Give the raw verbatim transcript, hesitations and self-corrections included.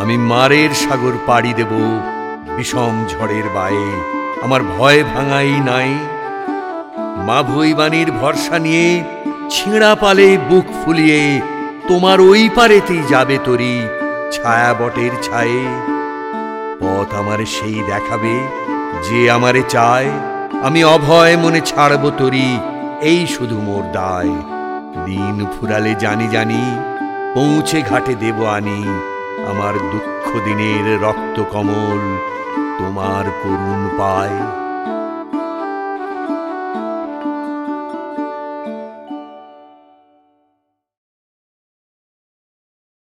আমি মারের সাগর পাড়ি দেব বিষম ঝড়ের বায়ে, আমার ভয় ভাঙাই নাই। মা ভৈবানীর ভরসা নিয়ে ছিঁড়া পালে বুক ফুলিয়ে তোমার ওই পারেতেই যাবে তরি ছায়া বটের ছায়ে। পথ আমারে সেই দেখাবে যে আমারে চায়, আমি অভয় মনে ছাড়ব তরি এই শুধু মোর দায়। দিন ফুরালে জানি জানি পৌঁছে ঘাটে দেব আনি, আমার দুঃখ দিনের রক্ত কমল তোমার করুণ পায়।